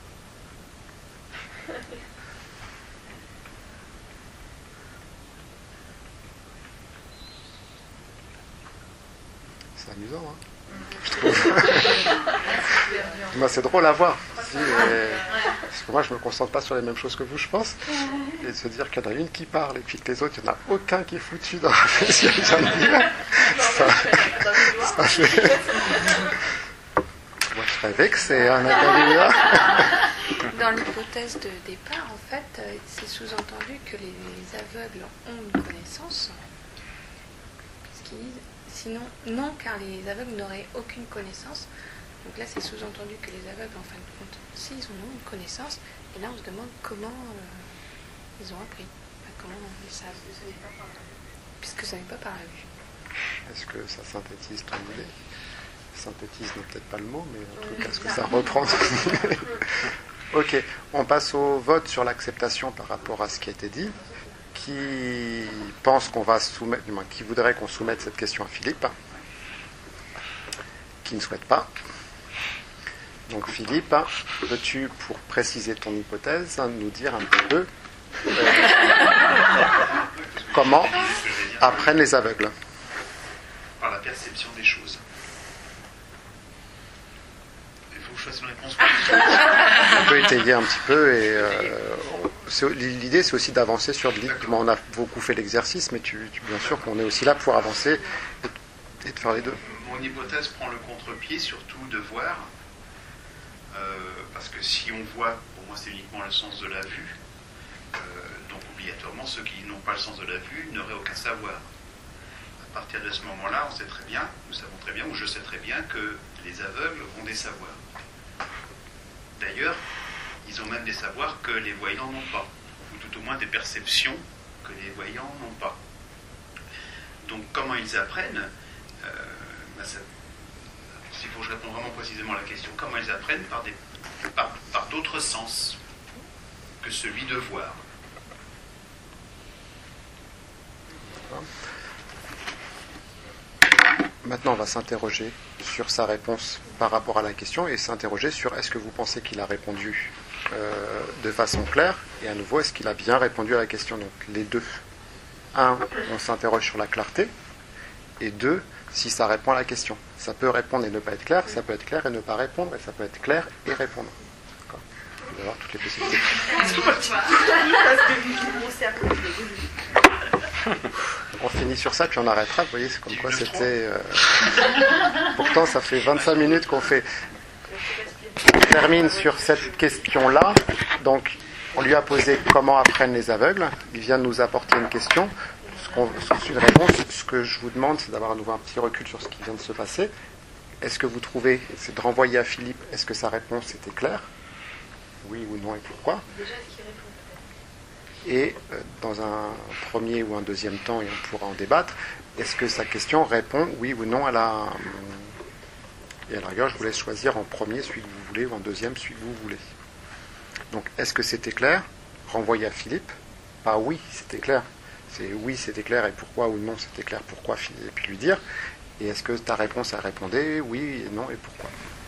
[SPEAKER 1] C'est amusant, hein, je trouve. Moi, c'est drôle à voir. Parce que moi, je me concentre pas sur les mêmes choses que vous, je pense. Et de se dire qu'il y en a une qui parle et puis que les autres, il n'y en a aucun qui est foutu dans la réflexion. Ça fait... Moi, je serais vexé, hein, Nathalie.
[SPEAKER 3] Dans l'hypothèse de départ, en fait, c'est sous-entendu que les aveugles ont une connaissance. Ce qu'ils disent. Sinon, non, car les aveugles n'auraient aucune connaissance. Donc là, c'est sous-entendu que les aveugles, en fin de compte, s'ils ont une connaissance, et là, on se demande comment ils ont appris, comment ils savent. Puisque ça n'est pas par la vue.
[SPEAKER 1] Est-ce que ça synthétise ton idée? Synthétise n'est peut-être pas le mot, mais en tout cas, est-ce que ça reprend ton idée? Ok, on passe au vote sur l'acceptation par rapport à ce qui a été dit. Qui pense qu'on va soumettre, du moins, qui voudrait qu'on soumette cette question à Philippe? Qui ne souhaite pas? Donc Philippe, veux-tu, pour préciser ton hypothèse, nous dire un petit peu comment apprennent les aveugles?
[SPEAKER 4] Par la perception des choses. Il faut que je fasse une réponse.
[SPEAKER 1] On peut étayer un petit peu et l'idée c'est aussi d'avancer sur l'idée. On a beaucoup fait l'exercice, mais bien sûr qu'on est aussi là pour avancer et de faire les deux.
[SPEAKER 4] Mon hypothèse prend le contre-pied, surtout de voir, parce que si on voit, pour moi c'est uniquement le sens de la vue, donc obligatoirement ceux qui n'ont pas le sens de la vue n'auraient aucun savoir. À partir de ce moment-là, on sait très bien, nous savons très bien, ou je sais très bien que les aveugles ont des savoirs. D'ailleurs, ils ont même des savoirs que les voyants n'ont pas, ou tout au moins des perceptions que les voyants n'ont pas. Donc comment ils apprennent, s'il faut que je réponde vraiment précisément à la question, comment ils apprennent par d'autres sens que celui de voir.
[SPEAKER 1] Maintenant, on va s'interroger sur sa réponse par rapport à la question et s'interroger sur est-ce que vous pensez qu'il a répondu de façon claire, et à nouveau, est-ce qu'il a bien répondu à la question? Donc les deux. 1, on s'interroge sur la clarté, et 2, si ça répond à la question. Ça peut répondre et ne pas être clair, ça peut être clair et ne pas répondre, et ça peut être clair et répondre. D'accord. Vous allez avoir toutes les possibilités. On finit sur ça, puis on arrêtera. Vous voyez, c'est comme quoi c'était... Pourtant, ça fait 25 minutes qu'on fait... On termine sur cette question-là. Donc, on lui a posé comment apprennent les aveugles. Il vient de nous apporter une question. Une réponse. Ce que je vous demande, c'est d'avoir à nouveau un petit recul sur ce qui vient de se passer. Est-ce que vous trouvez, c'est de renvoyer à Philippe, est-ce que sa réponse était claire? Oui ou non, et pourquoi?
[SPEAKER 3] Déjà, ce qu'il répond.
[SPEAKER 1] Et dans un premier ou un deuxième temps, et on pourra en débattre, est-ce que sa question répond oui ou non à la... Et à la rigueur, je vous laisse choisir en premier celui que vous voulez, ou en deuxième celui que vous voulez. Donc, est-ce que c'était clair? Renvoyer à Philippe. Pas oui, c'était clair. C'est oui, c'était clair, et pourquoi, ou non, c'était clair, pourquoi, et puis lui dire. Et est-ce que ta réponse, elle répondait oui, et non, et pourquoi?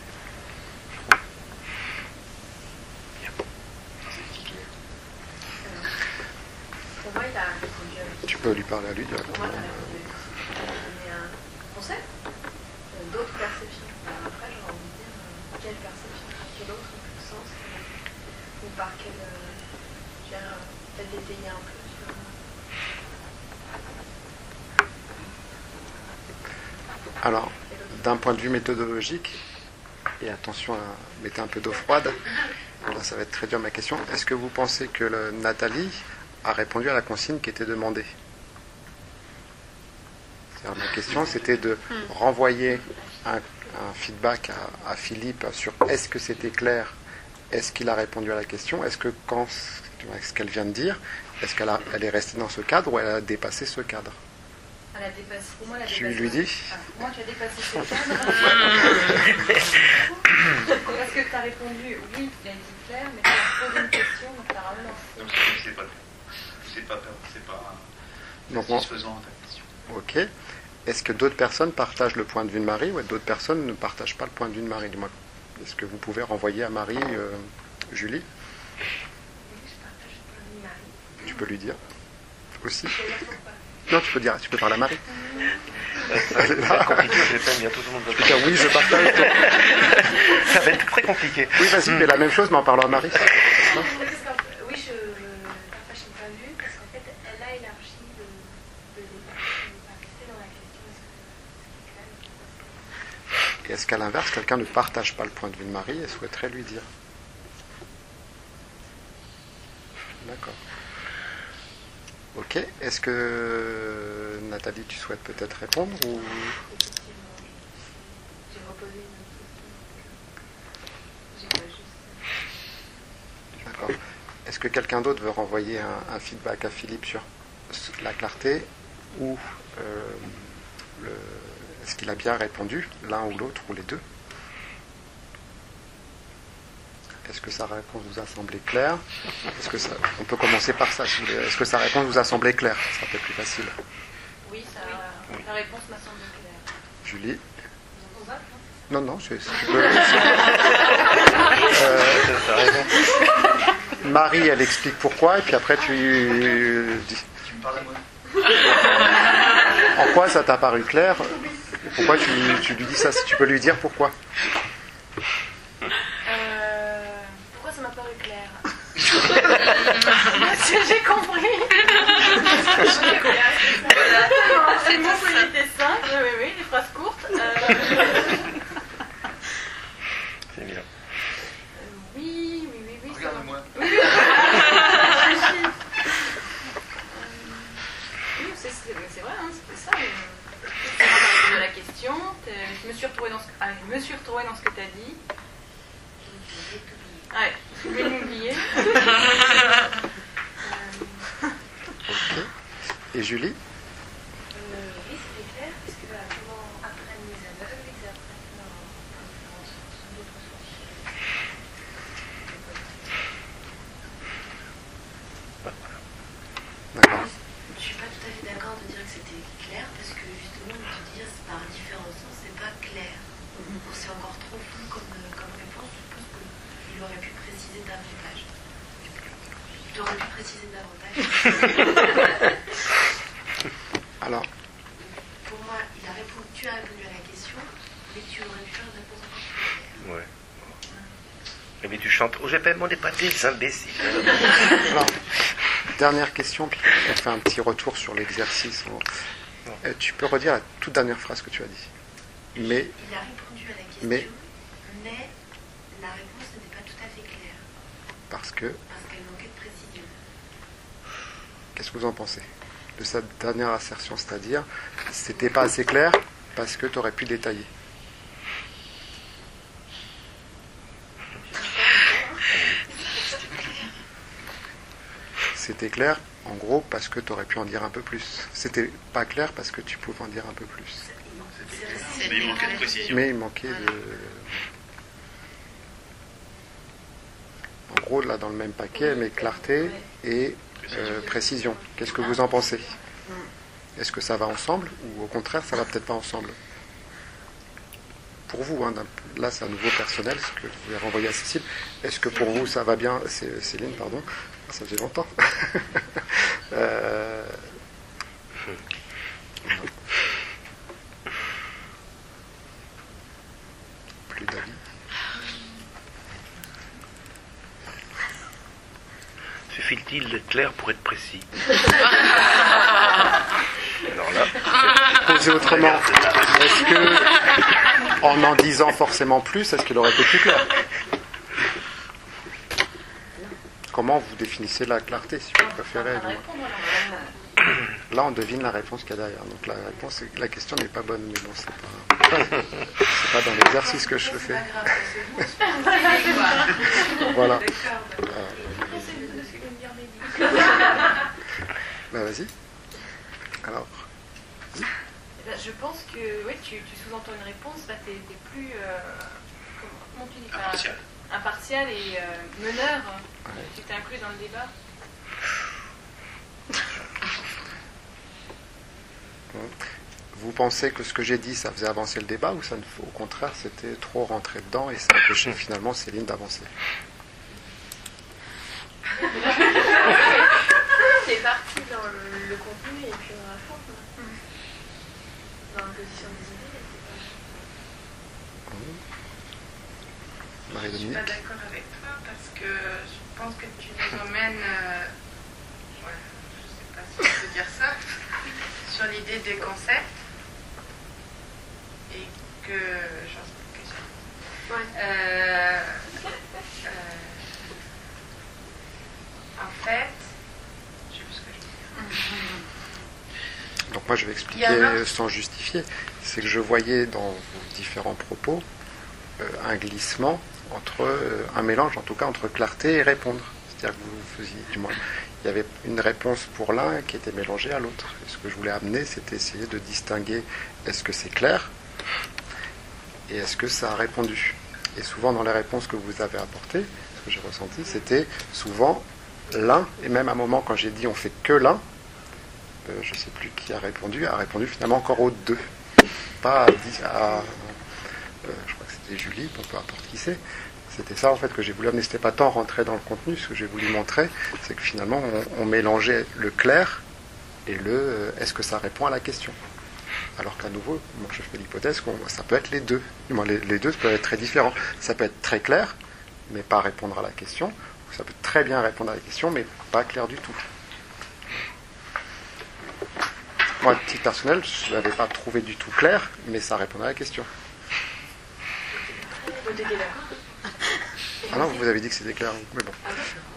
[SPEAKER 3] Pour moi, il a répondu avec...
[SPEAKER 1] Tu peux lui parler à lui directement.
[SPEAKER 3] Pour moi, il a répondu avec un concept, d'autres perceptions. Alors après, j'aurais envie de dire quelle perception, quel autre sens, ou par quel... peut-être détailler un peu sur...
[SPEAKER 1] Alors, d'un point de vue méthodologique, et attention à mettre un peu d'eau froide, là ça va être très dur ma question, est-ce que vous pensez que Nathalie a répondu à la consigne qui était demandée? C'est-à-dire, ma question c'était de renvoyer un feedback à Philippe sur est-ce que c'était clair, est-ce qu'il a répondu à la question, est-ce que quand ce qu'elle vient de dire, est-ce qu'elle est restée dans ce cadre ou elle a dépassé ce cadre?
[SPEAKER 7] Elle a dépassé. Pour moi, elle a
[SPEAKER 1] Tu
[SPEAKER 7] dépassé.
[SPEAKER 1] lui dis?
[SPEAKER 7] Pour moi, tu as dépassé ce cadre. Parce que tu as répondu oui, il a dit clair, mais tu as posé une question, donc tu as relancé.
[SPEAKER 4] Donc c'est pas
[SPEAKER 1] Donc,
[SPEAKER 4] satisfaisant ta question.
[SPEAKER 1] Ok. Est-ce que d'autres personnes partagent le point de vue de Marie ou d'autres personnes ne partagent pas le point de vue de Marie? Dis-moi. Est-ce que vous pouvez renvoyer à Marie, Julie? Tu peux lui dire aussi. Non, tu peux parler à Marie.
[SPEAKER 2] Ça va être compliqué, je vais pas bientôt tout le monde va
[SPEAKER 1] Tu peux dire oui, je partage.
[SPEAKER 2] Ça va être très compliqué.
[SPEAKER 1] Oui, vas-y, mais la même chose, mais en parlant à Marie.
[SPEAKER 3] Oui, je partage son point de vue, parce qu'en fait, elle a élargi le débat. Elle n'est pas restée dans la question est-ce que c'est clair?
[SPEAKER 1] Et est-ce qu'à l'inverse, quelqu'un ne partage pas le point de vue de Marie et souhaiterait lui dire? D'accord. Ok. Est-ce que Nathalie, tu souhaites peut-être répondre ou...
[SPEAKER 3] Effectivement, j'ai reposé une question. J'ai pas juste...
[SPEAKER 1] D'accord. Est-ce que quelqu'un d'autre veut renvoyer un feedback à Philippe sur la clarté ou est-ce qu'il a bien répondu, l'un ou l'autre ou les deux? Est-ce que sa réponse vous a semblé claire? On peut commencer par ça. Si vous voulez. Est-ce que sa réponse vous a semblé claire? Ça sera peut-être plus facile.
[SPEAKER 6] Oui, la réponse m'a semblé claire.
[SPEAKER 1] Julie?
[SPEAKER 3] On va,
[SPEAKER 1] Non, si tu peux. Marie, elle explique pourquoi, et puis après tu dis.
[SPEAKER 4] Tu me parles à moi?
[SPEAKER 1] En quoi ça t'a paru clair? Pourquoi tu lui dis ça? Si tu peux lui dire pourquoi?
[SPEAKER 3] Pourquoi ça m'a paru clair? Parce que j'ai compris.
[SPEAKER 6] C'est mon c'était simple, oui, les phrases courtes.
[SPEAKER 2] C'est bien.
[SPEAKER 3] Oui.
[SPEAKER 4] Regarde-moi.
[SPEAKER 3] Oui, c'est vrai, hein, c'était ça. Tu m'as répondu à la question, je me suis retrouvée dans ce que tu as dit. Ouais, je vais l'oublier.
[SPEAKER 1] Ok. Et Julie?
[SPEAKER 8] Oui, c'était clair, parce que comment apprennent les aveugles, ils apprennent en d'autres sources.
[SPEAKER 1] D'accord.
[SPEAKER 8] Je suis pas tout à fait d'accord de dire que c'était clair, parce que justement, de dire par différents sens, c'est pas clair. C'est encore trop flou comme réponse. Je pense qu'il aurait pu préciser davantage. Tu aurais pu préciser davantage.
[SPEAKER 1] Alors,
[SPEAKER 8] Pour moi, tu as répondu à la question, mais tu aurais pu faire une réponse encore plus claire.
[SPEAKER 2] Ouais. Et puis tu chantes, oh j'ai pas demandé pas des imbéciles.
[SPEAKER 1] alors, dernière question, puis on fait un petit retour sur l'exercice. Tu peux redire la toute dernière phrase que tu as dit. Mais,
[SPEAKER 8] Il a répondu à la question,
[SPEAKER 1] Mais-
[SPEAKER 8] mais la réponse n'était pas tout à fait claire,
[SPEAKER 1] parce que,
[SPEAKER 8] parce qu'elle manquait de précision.
[SPEAKER 1] qu'est-ce que vous en pensez de cette dernière assertion, c'est-à-dire, c'était pas assez clair parce que tu aurais pu détailler. C'était clair, en gros, parce que tu aurais pu en dire un peu plus. C'était pas clair parce que tu pouvais en dire un peu plus.
[SPEAKER 4] Mais il manquait de précision.
[SPEAKER 1] Mais il manquait de... En gros, là, dans le même paquet, mais clarté et précision. Qu'est-ce que vous en pensez? Est-ce que ça va ensemble ou au contraire, ça va peut-être pas ensemble? Pour vous, hein, là, c'est à nouveau personnel, ce que je vais renvoyer à Cécile. Est-ce que pour vous, ça va bien? Céline, pardon. Ça faisait longtemps. Plus d'avis.
[SPEAKER 2] Suffit-il d'être clair pour être précis? Alors là,
[SPEAKER 1] Posé autrement, est-ce que, en disant forcément plus, est-ce qu'il aurait été plus clair? Comment vous définissez la clarté, si vous préférez? Là, on devine la réponse qu'il y a derrière. Donc la question n'est pas bonne, mais bon, c'est pas dans l'exercice que je le fais. Voilà. Ben, vas-y. Alors.
[SPEAKER 3] Je pense que oui, tu sous-entends une réponse, là tu es plus comment tu dis, impartial et meneur. Ouais. Tu t'es inclus dans le débat.
[SPEAKER 1] Vous pensez que ce que j'ai dit, ça faisait avancer le débat ou ça, au contraire, c'était trop rentré dedans et ça empêchait finalement Céline d'avancer?
[SPEAKER 3] C'est parti dans le contenu et puis dans la forme. Dans la position des idées.
[SPEAKER 5] Je ne suis pas d'accord avec toi parce que je pense que tu nous emmènes, je ne sais pas si on peut dire ça, sur l'idée des concepts et que, j'en sais pas en fait, je sais plus ce que je veux dire.
[SPEAKER 1] Donc moi je vais expliquer sans justifier, c'est que je voyais dans vos différents propos un glissement entre, un mélange en tout cas entre clarté et répondre. C'est-à-dire que vous faisiez, du moins, il y avait une réponse pour l'un qui était mélangée à l'autre. Et ce que je voulais amener, c'était essayer de distinguer est-ce que c'est clair et est-ce que ça a répondu. Et souvent dans les réponses que vous avez apportées, ce que j'ai ressenti, c'était souvent l'un, et même à un moment quand j'ai dit on fait que l'un, je ne sais plus qui a répondu finalement encore aux deux. Pas je crois que c'était Julie, peu importe qui c'est. C'était ça en fait que j'ai voulu amener. C'était pas tant rentrer dans le contenu, ce que j'ai voulu montrer, c'est que finalement on mélangeait le clair et le est-ce que ça répond à la question. Alors qu'à nouveau, moi je fais l'hypothèse que ça peut être les deux. Les deux peuvent être très différents. Ça peut être très clair, mais pas répondre à la question. Ou ça peut très bien répondre à la question, mais pas clair du tout. Moi, à titre personnel, je ne l'avais pas trouvé du tout clair, mais ça répondait à la question. Ah non, vous avez dit que c'était clair, mais bon.